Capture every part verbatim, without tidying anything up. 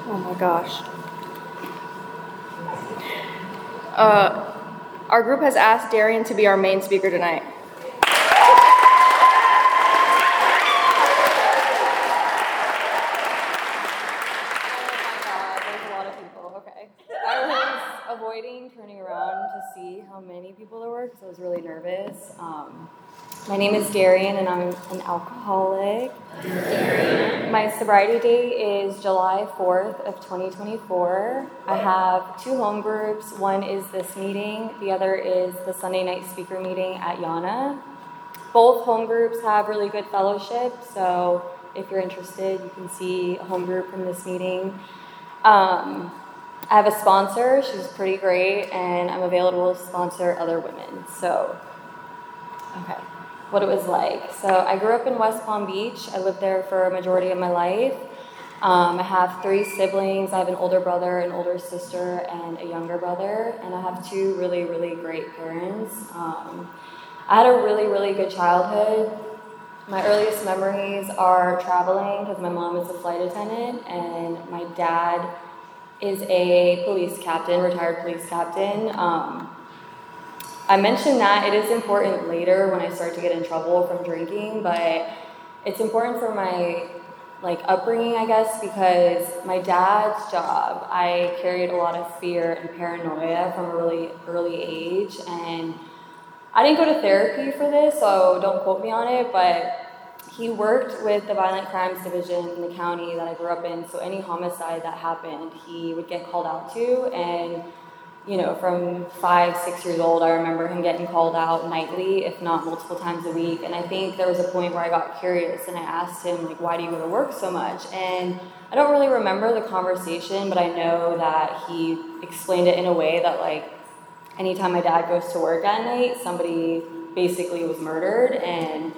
Oh my gosh. Uh, our group has asked Darian to be our main speaker tonight. Avoiding turning around to see how many people there were because I was really nervous. Um, my name is Darian and I'm an alcoholic. My sobriety date is July fourth of twenty twenty-four. I have two home groups. One is this meeting. The other is the Sunday night speaker meeting at Yana. Both home groups have really good fellowship, so if you're interested, you can see a home group from this meeting. Um, I have a sponsor, she's pretty great, and I'm available to sponsor other women. So, okay, what it was like. So I grew up in West Palm Beach. I lived there for a majority of my life. Um, I have three siblings. I have an older brother, an older sister, and a younger brother. And I have two really, really great parents. Um, I had a really, really good childhood. My earliest memories are traveling because my mom is a flight attendant, and my dad is a police captain, retired police captain. Um, I mentioned that it is important later when I start to get in trouble from drinking, but it's important for my like upbringing, I guess, because my dad's job, I carried a lot of fear and paranoia from a really early age, and I didn't go to therapy for this, so don't quote me on it, but he worked with the Violent Crimes Division in the county that I grew up in, so any homicide that happened, he would get called out to, and, you know, from five, six years old, I remember him getting called out nightly, if not multiple times a week, and I think there was a point where I got curious, and I asked him, like, why do you go to work so much? And I don't really remember the conversation, but I know that he explained it in a way that, like, anytime my dad goes to work at night, somebody basically was murdered, and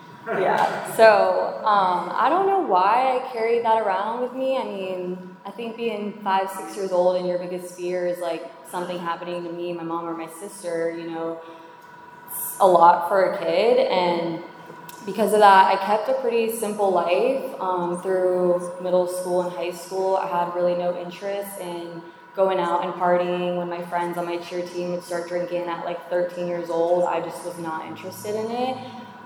yeah, so um, I don't know why I carried that around with me. I mean, I think being five, six years old and your biggest fear is like something happening to me, my mom, or my sister, you know, it's a lot for a kid. And because of that, I kept a pretty simple life um, through middle school and high school. I had really no interest in going out and partying. When my friends on my cheer team would start drinking at like thirteen years old, I just was not interested in it.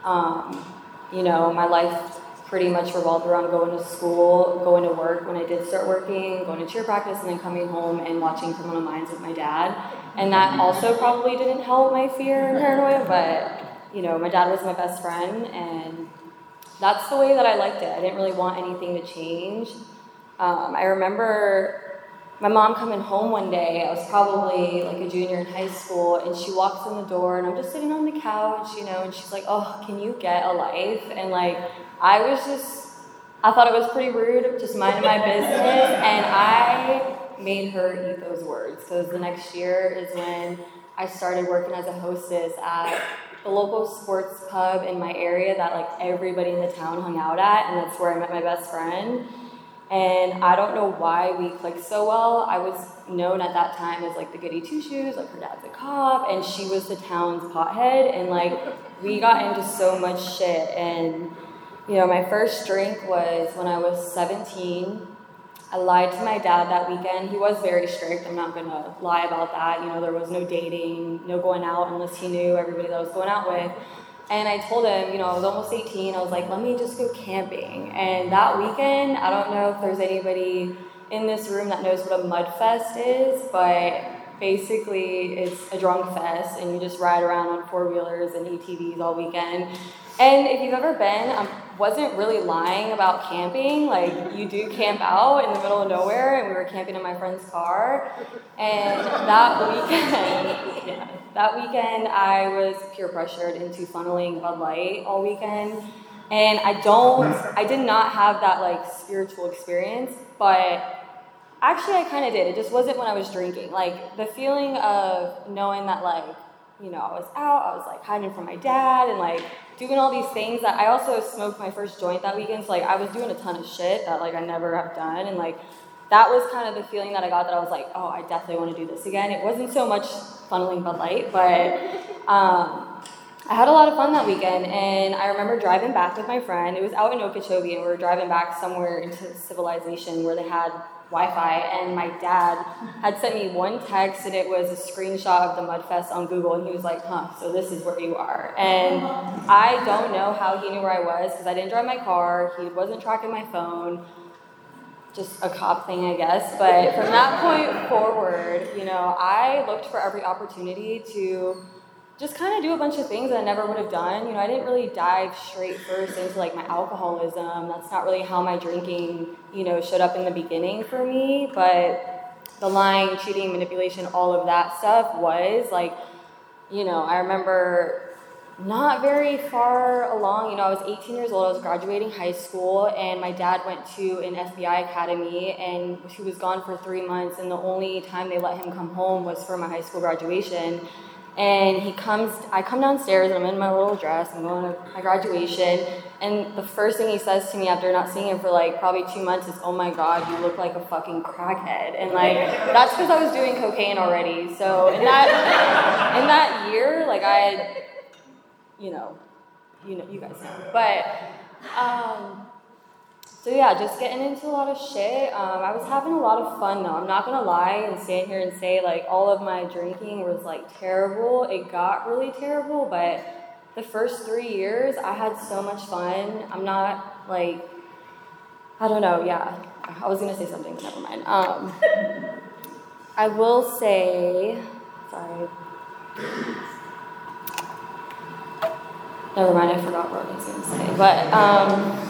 Um, You know, my life pretty much revolved around going to school, going to work when I did start working, going to cheer practice, and then coming home and watching Criminal Minds with my dad. And that also probably didn't help my fear and paranoia, but, you know, my dad was my best friend, and that's the way that I liked it. I didn't really want anything to change. Um, I remember my mom coming home one day. I was probably like a junior in high school, and she walks in the door, and I'm just sitting on the couch, you know, and she's like, oh, can you get a life? And like, I was just, I thought it was pretty rude, just minding my business, and I made her eat those words, because the next year is when I started working as a hostess at the local sports pub in my area that like everybody in the town hung out at, and that's where I met my best friend. And I don't know why we clicked so well. I was known at that time as like the goody two-shoes, like her dad's a cop, and she was the town's pothead, and like we got into so much shit. And you know, my first drink was when I was seventeen. I lied to my dad that weekend. He was very strict, I'm not gonna lie about that. You know, there was no dating, no going out unless he knew everybody that I was going out with. And I told him, you know, I was almost eighteen, I was like, let me just go camping. And that weekend, I don't know if there's anybody in this room that knows what a mud fest is, but basically it's a drunk fest, and you just ride around on four-wheelers and A T Vs all weekend. And if you've ever been, I wasn't really lying about camping. Like, you do camp out in the middle of nowhere, and we were camping in my friend's car. And that weekend, yeah, that weekend I was peer pressured into funneling Bud Light all weekend. And I don't, I did not have that like spiritual experience, but actually I kind of did. It just wasn't when I was drinking. Like, the feeling of knowing that like, you know, I was out, I was like hiding from my dad and like doing all these things that I also smoked my first joint that weekend. So like I was doing a ton of shit that like I never have done. And like, that was kind of the feeling that I got, that I was like, oh, I definitely want to do this again. It wasn't so much funneling Bud Light, but um, I had a lot of fun that weekend, and I remember driving back with my friend. It was out in Okeechobee, and we were driving back somewhere into civilization where they had Wi-Fi, and my dad had sent me one text, and it was a screenshot of the Mudfest on Google, and he was like, huh, so this is where you are. And I don't know how he knew where I was, because I didn't drive my car, he wasn't tracking my phone, just a cop thing, I guess. But from that point forward, you know, I looked for every opportunity to just kind of do a bunch of things that I never would have done. You know, I didn't really dive straight first into like my alcoholism. That's not really how my drinking, you know, showed up in the beginning for me. But the lying, cheating, manipulation, all of that stuff was like, you know, I remember not very far along, you know, I was eighteen years old, I was graduating high school, and my dad went to an F B I academy, and he was gone for three months, and the only time they let him come home was for my high school graduation. And he comes, I come downstairs, and I'm in my little dress, I'm going to my graduation, and the first thing he says to me after not seeing him for like probably two months is, oh my God, you look like a fucking crackhead. And like, that's because I was doing cocaine already. So in that, in that year, like I had, you know, you know, you guys know. But, um, so yeah, just getting into a lot of shit. Um, I was having a lot of fun though. I'm not gonna lie and stand here and say like all of my drinking was like terrible. It got really terrible, but the first three years I had so much fun. I'm not like, I don't know, yeah. I was gonna say something, but never mind. Um, I will say, sorry. Never mind, I forgot what I was gonna say. But, um,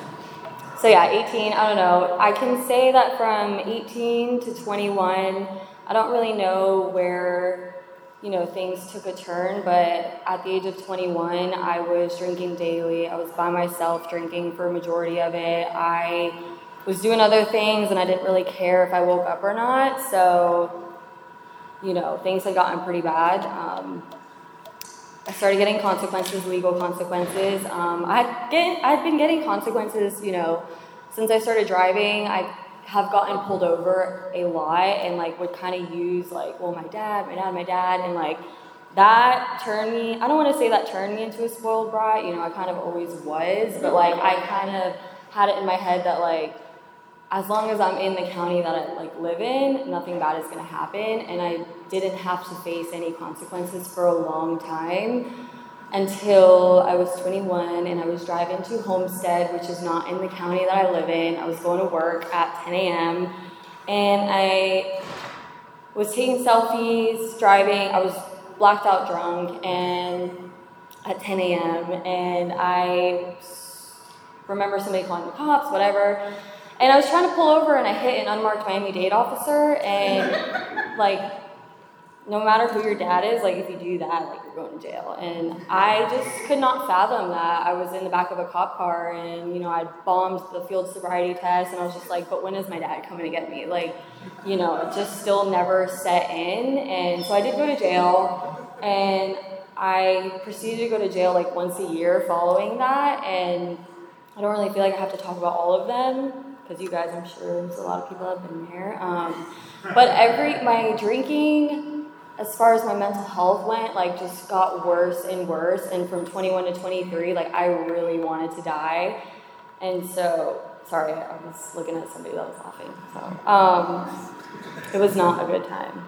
so yeah, eighteen, I don't know. I can say that from eighteen to twenty-one, I don't really know where, you know, things took a turn, but at the age of twenty-one, I was drinking daily. I was by myself drinking for a majority of it. I was doing other things, and I didn't really care if I woke up or not. So, you know, things had gotten pretty bad. Um, I started getting consequences, legal consequences. Um, I had get, I'd been getting consequences, you know, since I started driving. I have gotten pulled over a lot, and like would kind of use like, well, my dad, my dad, my dad, and like that turned me. I don't want to say that turned me into a spoiled brat. You know, I kind of always was, but like I kind of had it in my head that like, as long as I'm in the county that I like live in, nothing bad is gonna happen, and I didn't have to face any consequences for a long time until I was twenty-one and I was driving to Homestead, which is not in the county that I live in. I was going to work at ten a.m. and I was taking selfies, driving. I was blacked out drunk and at ten a.m. and I remember somebody calling the cops, whatever. And I was trying to pull over, and I hit an unmarked Miami-Dade officer, and, like, no matter who your dad is, like, if you do that, like, you're going to jail. And I just could not fathom that. I was in the back of a cop car, and, you know, I bombed the field sobriety test, and I was just like, but when is my dad coming to get me? Like, you know, it just still never set in. And so I did go to jail, and I proceeded to go to jail, like, once a year following that, and I don't really feel like I have to talk about all of them, because you guys, I'm sure there's a lot of people that have been there. Um, but every, my drinking, as far as my mental health went, like just got worse and worse. And from twenty-one to twenty-three, like I really wanted to die. And so, sorry, I was looking at somebody that was laughing. So, um, it was not a good time.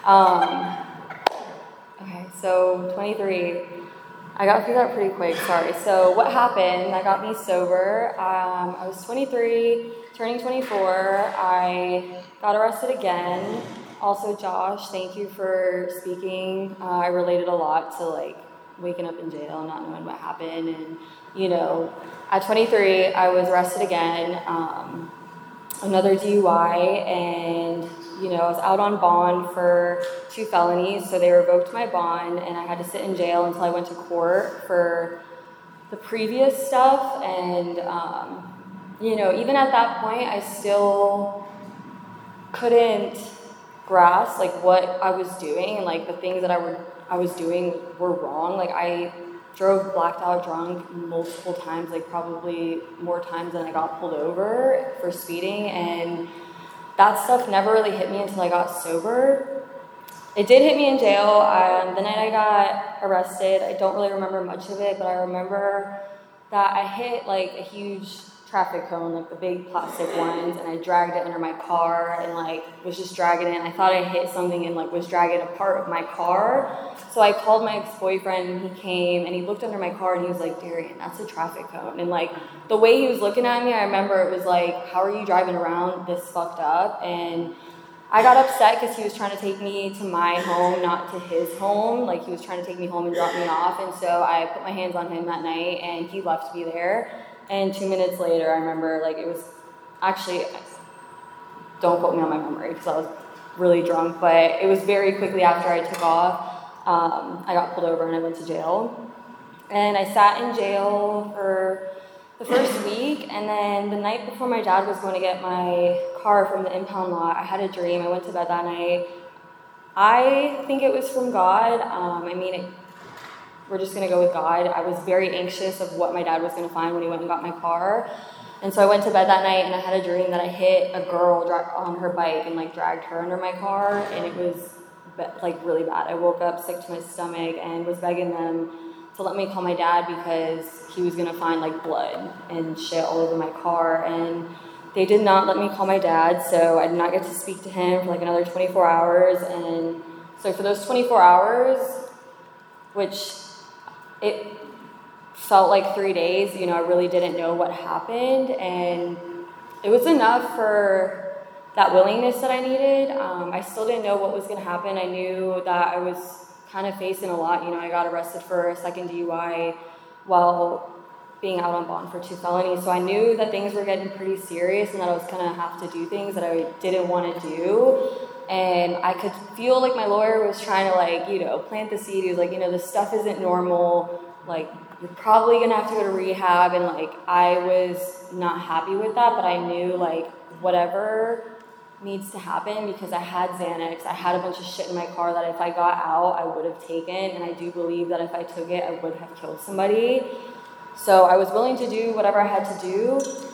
Um, okay, so twenty-three. I got through that pretty quick, sorry. So what happened, that got me sober. Um, I was twenty-three, turning twenty-four. I got arrested again. Also, Josh, thank you for speaking. Uh, I related a lot to like waking up in jail, not knowing what happened. And, you know, at twenty-three, I was arrested again. Um, another D U I, and you know, I was out on bond for two felonies, so they revoked my bond, and I had to sit in jail until I went to court for the previous stuff. And um, you know, even at that point, I still couldn't grasp like what I was doing, and like the things that I were I was doing were wrong. Like I drove blacked out drunk multiple times, like probably more times than I got pulled over for speeding, and that stuff never really hit me until I got sober. it did hit me in jail. Um, the night I got arrested, I don't really remember much of it, but I remember that I hit like a huge traffic cone, like the big plastic ones, and I dragged it under my car and like was just dragging it. I thought I hit something and like was dragging a part of my car. So I called my ex-boyfriend and he came and he looked under my car and he was like, Darian, that's a traffic cone. And like the way he was looking at me, I remember it was like, how are you driving around this fucked up? And I got upset because he was trying to take me to my home, not to his home. Like he was trying to take me home and drop me off. And so I put my hands on him that night and he left me there. And two minutes later, I remember like it was actually, don't quote me on my memory because I was really drunk, but it was very quickly after I took off. Um, I got pulled over and I went to jail. And I sat in jail for the first week, and then the night before my dad was going to get my car from the impound lot, I had a dream. I went to bed that night. I think it was from God. Um, I mean, it, we're just going to go with God. I was very anxious of what my dad was going to find when he went and got my car. And so I went to bed that night, and I had a dream that I hit a girl dra- on her bike and, like, dragged her under my car, and it was, like, really bad. I woke up sick to my stomach and was begging them to let me call my dad because he was gonna find like blood and shit all over my car, and they did not let me call my dad, so I did not get to speak to him for like another twenty-four hours. And so for those twenty-four hours, which it felt like three days, you know, I really didn't know what happened, and it was enough for that willingness that I needed. Um, I still didn't know what was gonna happen. I knew that I was kind of facing a lot. You know, I got arrested for a second D U I while being out on bond for two felonies. So I knew that things were getting pretty serious and that I was going to have to do things that I didn't want to do. And I could feel like my lawyer was trying to like, you know, plant the seed. He was like, you know, this stuff isn't normal. Like, you're probably going to have to go to rehab. And like, I was not happy with that, but I knew like whatever needs to happen because I had Xanax. I had a bunch of shit in my car that if I got out, I would have taken. And I do believe that if I took it, I would have killed somebody. So I was willing to do whatever I had to do.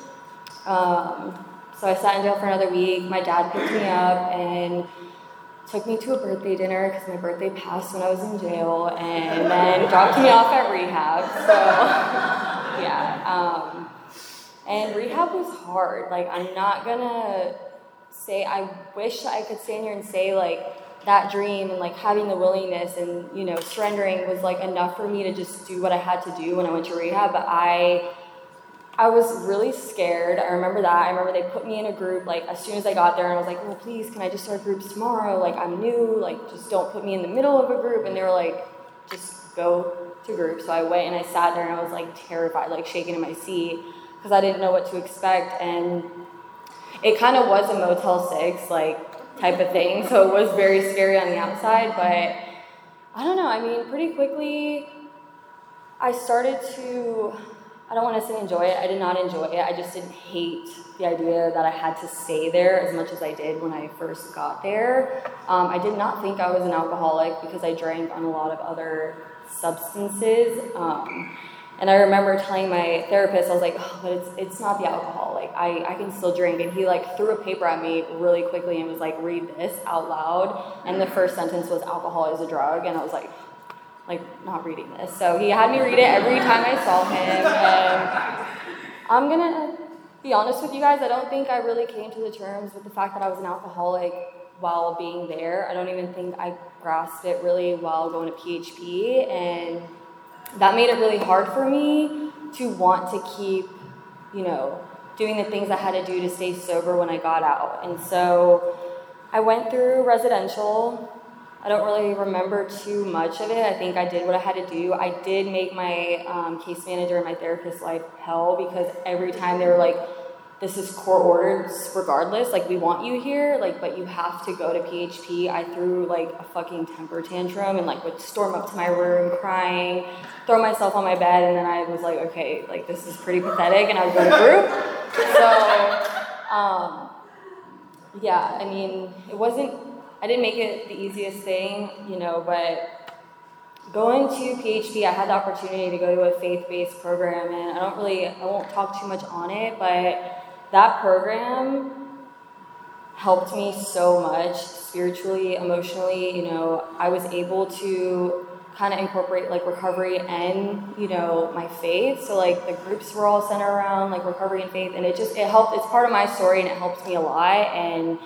Um, so I sat in jail for another week. My dad picked me up and took me to a birthday dinner because my birthday passed when I was in jail, and then dropped me off at rehab. So yeah. Um, and rehab was hard. Like, I'm not gonna say, I wish I could stand here and say like that dream and like having the willingness and, you know, surrendering was like enough for me to just do what I had to do when I went to rehab. But I, I was really scared. I remember that. I remember they put me in a group like as soon as I got there, and I was like, well, please, can I just start groups tomorrow? Like, I'm new, like just don't put me in the middle of a group. And they were like, just go to groups. So I went and I sat there and I was like terrified, like shaking in my seat because I didn't know what to expect. And it kind of was a Motel six, like, type of thing, so it was very scary on the outside, but I don't know, I mean, pretty quickly, I started to, I don't want to say enjoy it, I did not enjoy it, I just didn't hate the idea that I had to stay there as much as I did when I first got there. Um, I did not think I was an alcoholic because I drank on a lot of other substances. Um, And I remember telling my therapist, I was like, oh, but it's it's not the alcohol. Like, I, I can still drink. And he, like, threw a paper at me really quickly and was like, read this out loud. And the first sentence was, alcohol is a drug. And I was like, like, not reading this. So he had me read it every time I saw him. And I'm going to be honest with you guys. I don't think I really came to the terms with the fact that I was an alcoholic while being there. I don't even think I grasped it really while going to P H P. And that made it really hard for me to want to keep, you know, doing the things I had to do to stay sober when I got out. And so I went through residential. I don't really remember too much of it. I think I did what I had to do. I did make my um, case manager and my therapist's life hell because every time they were like, this is court ordered regardless, like, we want you here, like, but you have to go to P H P. I threw like a fucking temper tantrum and like would storm up to my room crying, throw myself on my bed, and then I was like, okay, like, this is pretty pathetic, and I would go to group. So, um, yeah, I mean, it wasn't, I didn't make it the easiest thing, you know, but going to P H P, I had the opportunity to go to a faith-based program, and I don't really, I won't talk too much on it, but that program helped me so much spiritually, emotionally, you know, I was able to kind of incorporate like recovery and, you know, my faith. So like the groups were all centered around like recovery and faith, and it just, it helped, it's part of my story and it helps me a lot. And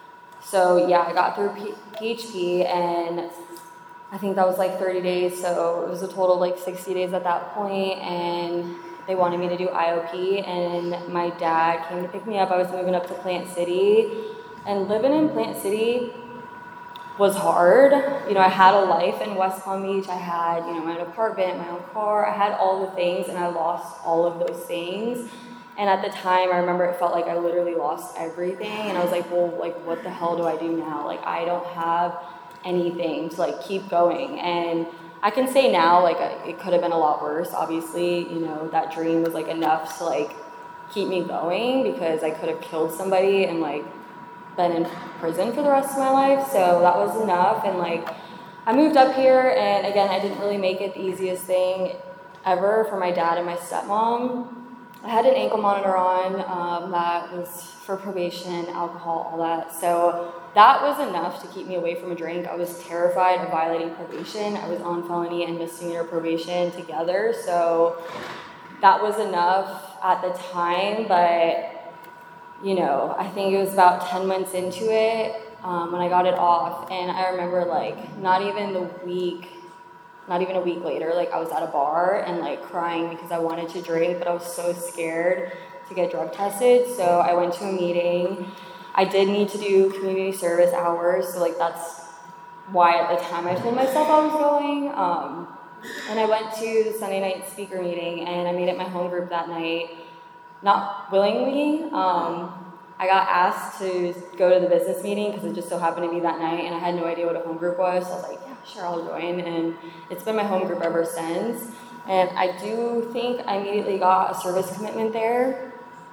so yeah, I got through P H P, and I think that was like thirty days. So it was a total of like sixty days at that point, and they wanted me to do I O P, and my dad came to pick me up. I was moving up to Plant City, and living in Plant City was hard. You know, I had a life in West Palm Beach. I had, you know, my own apartment, my own car. I had all the things, and I lost all of those things. And at the time, I remember it felt like I literally lost everything. And I was like, well, like, what the hell do I do now? Like, I don't have anything to, like, keep going. And I can say now, like, it could have been a lot worse. Obviously, you know, that dream was, like, enough to, like, keep me going, because I could have killed somebody and, like, been in prison for the rest of my life. So that was enough. And, like, I moved up here, and, again, I didn't really make it the easiest thing ever for my dad and my stepmom. I had an ankle monitor on um, that was for probation, alcohol, all that. So that was enough to keep me away from a drink. I was terrified of violating probation. I was on felony and misdemeanor probation together. So that was enough at the time. But, you know, I think it was about ten months into it um, when I got it off. And I remember, like, not even the week Not even a week later, like, I was at a bar and, like, crying because I wanted to drink, but I was so scared to get drug tested. So I went to a meeting. I did need to do community service hours, so, like, that's why at the time I told myself I was going. Um, and I went to the Sunday night speaker meeting, and I made it my home group that night, not willingly. Um, I got asked to go to the business meeting because it just so happened to be that night, and I had no idea what a home group was. So I was like, yeah, sure, I'll join. And it's been my home group ever since. And I do think I immediately got a service commitment there.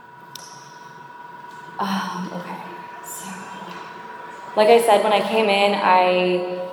Um, okay, so like I said, when I came in, I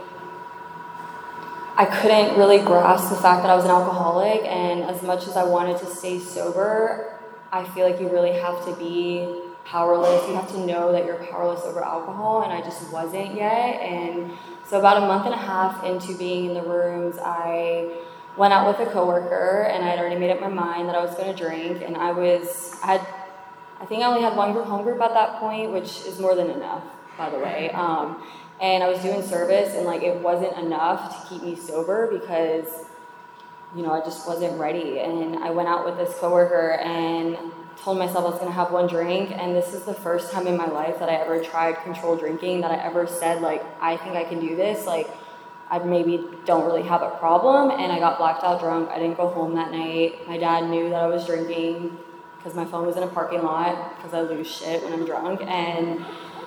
I couldn't really grasp the fact that I was an alcoholic, and as much as I wanted to stay sober, I feel like you really have to be powerless. You have to know that you're powerless over alcohol, and I just wasn't yet. And so about a month and a half into being in the rooms, I went out with a coworker, and I had already made up my mind that I was going to drink. And I was, I had, I think I only had one group, home group at that point, which is more than enough, by the way. Um, and I was doing service, and like it wasn't enough to keep me sober because, you know, I just wasn't ready. And I went out with this coworker and told myself I was going to have one drink, and this is the first time in my life that I ever tried controlled drinking, that I ever said, like, I think I can do this, like, I maybe don't really have a problem. And I got blacked out drunk. I didn't go home that night. My dad knew that I was drinking because my phone was in a parking lot, because I lose shit when I'm drunk. And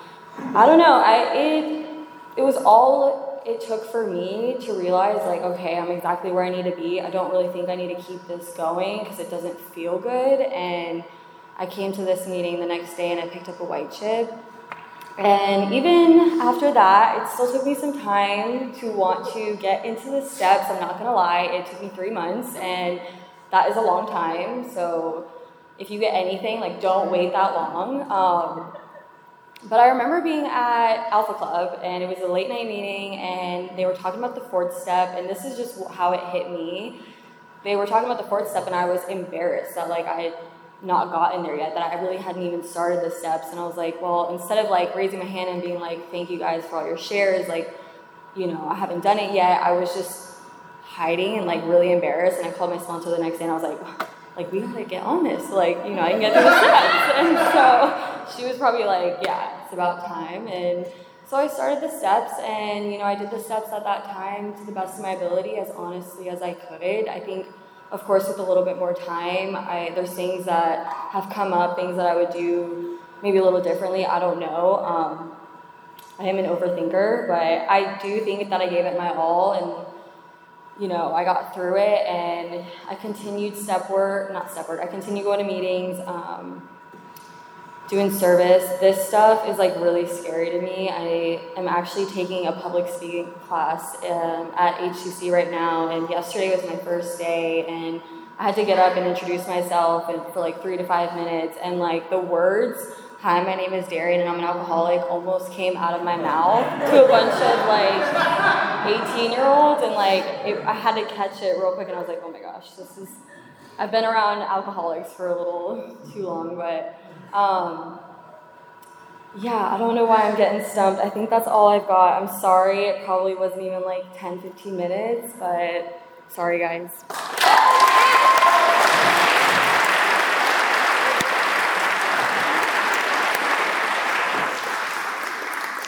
I don't know, I it it was all it took for me to realize, like, okay, I'm exactly where I need to be. I don't really think I need to keep this going because it doesn't feel good. And I came to this meeting the next day and I picked up a white chip. And even after that, it still took me some time to want to get into the steps. I'm not gonna lie, it took me three months, and that is a long time. So if you get anything, like, don't wait that long. Um, but I remember being at Alpha Club, and it was a late night meeting, and they were talking about the fourth step, and this is just how it hit me. They were talking about the fourth step, and I was embarrassed that, like, I had not gotten there yet, that I really hadn't even started the steps. And I was like, well, instead of like raising my hand and being like, thank you guys for all your shares, like, you know, I haven't done it yet. I was just hiding and like really embarrassed. And I called my sponsor the next day and I was like, like, we gotta get on this. Like, you know, I can get through the steps. And so she was probably like, yeah, it's about time. And so I started the steps, and, you know, I did the steps at that time to the best of my ability, as honestly as I could. I think, of course, with a little bit more time, I, there's things that have come up, things that I would do maybe a little differently. I don't know. Um, I am an overthinker, but I do think that I gave it my all, and, you know, I got through it, and I continued step work, not step work, I continued going to meetings, um, doing service. This stuff is like really scary to me. I am actually taking a public speaking class um, at H C C right now, and yesterday was my first day, and I had to get up and introduce myself and for like three to five minutes, and like the words "Hi, my name is Darian and I'm an alcoholic," almost came out of my mouth to a bunch of like eighteen year olds, and like it, I had to catch it real quick, and I was like, oh my gosh, this is, I've been around alcoholics for a little too long, but um, yeah, I don't know why I'm getting stumped. I think that's all I've got. I'm sorry, it probably wasn't even like ten, fifteen minutes, but sorry guys.